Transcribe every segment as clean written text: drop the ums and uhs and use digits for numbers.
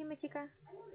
Dime, chica.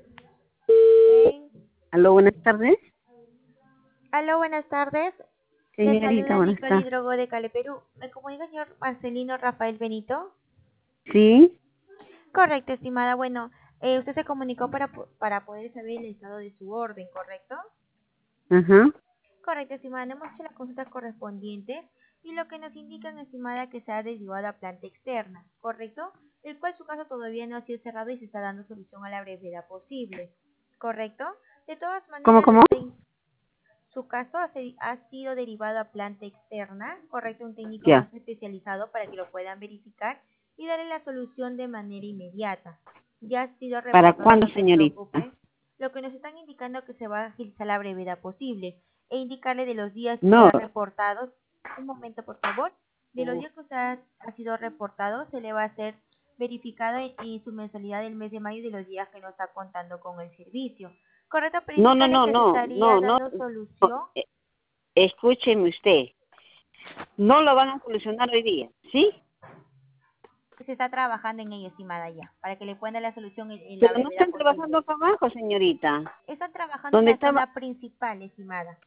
Ok. Aló, buenas tardes. Aló, buenas tardes. Le Señorita, saluda buenas Nicole tardes. Hidrogo de Cali, Perú. ¿Me comunica el señor Marcelino Rafael Benito? Sí, Correcto, estimada. Bueno, usted se comunicó para poder saber el estado de su orden, ¿correcto? ajá. Correcto, estimada. Hemos hecho la consulta correspondiente y lo que nos indican, estimada, que se ha derivado a planta externa, ¿correcto? El cual su caso todavía no ha sido cerrado y se está dando solución a la brevedad posible, ¿correcto? De todas ¿Cómo, maneras, cómo? su caso ha sido derivado a planta externa, correcto, un técnico Ya. más especializado para que lo puedan verificar y darle la solución de manera inmediata. Ya ha sido ¿Para reportado, cuándo, no se señorita? preocupe. Lo que nos están indicando que se va a agilizar la brevedad posible e indicarle de los días que No, ha reportado. Un momento, por favor. De los días que usted ha sido reportado, se le va a hacer verificada en su mensualidad del mes de mayo de los días que no está contando con el servicio. Correcto, pero no, no, indicarle no, que se no, estaría no, no. dando no. solución. Escúcheme usted. No lo van a solucionar hoy día, ¿sí? Se está trabajando en ello, estimada, ya, para que le puedan dar la solución en la Pero no brevedad están posible. trabajando acá abajo, señorita. Están trabajando en ¿Dónde la estaba? zona principal, estimada,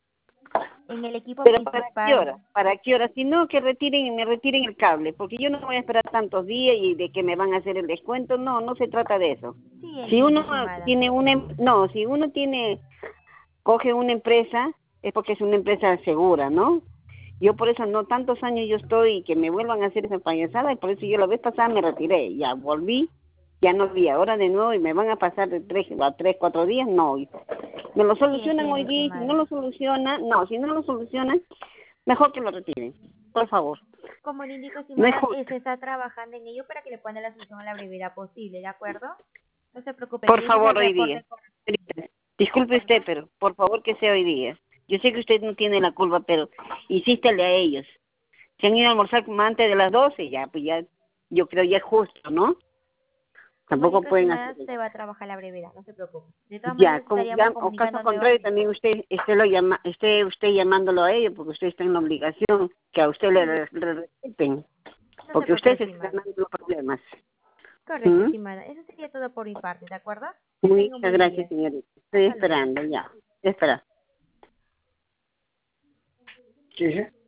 en el equipo ¿Pero para qué principal. hora? ¿Para qué hora? Si no, que me retiren el cable, porque yo no voy a esperar tantos días y de que me van a hacer el descuento. No, no se trata de eso. Sí, Si entiendo, uno estimada. tiene no, si uno coge una empresa, es porque es una empresa segura, ¿no? Yo por eso no tantos años yo estoy que me vuelvan a hacer esa payasada y por eso yo la vez pasada me retiré, ya volví, ya no vi ahora de nuevo y me van a pasar de 3 a 4 días, no. Me lo Sí, solucionan entiendo, hoy día y si no estimada. lo solucionan, no, si no lo solucionan, mejor que lo retiren, por favor. Como le indico, No es estimada, justo. se está trabajando en ello para que le puedan dar la solución a la brevedad posible, ¿de acuerdo? No se preocupe, Por que ese es el favor, hoy día. reporte correspondiente, ¿de Disculpe acuerdo? usted, pero por favor que sea hoy día. Yo sé que usted no tiene la culpa, pero insístele a ellos. Se han ido a almorzar como antes de las 12, ya, pues ya, yo creo ya es justo, ¿no? Como Tampoco indico, pueden hacer estimada, eso. se va a trabajar la brevedad, no se preocupe. De todas Ya, maneras, como, estaríamos ya, o caso comunicando contrario, nuevamente. también esté usted llamándolo a ellos, porque usted está en la obligación que a usted Sí, le respeten, no se porque preocupe, usted se está estimada. ganando los problemas. Correcto, ¿Mm? estimada. Eso sería todo por mi parte, ¿de acuerdo? Que tenga un Muchas buen gracias, día. señorita. Estoy Hasta luego. esperando, ya. Espera. ¿Qué?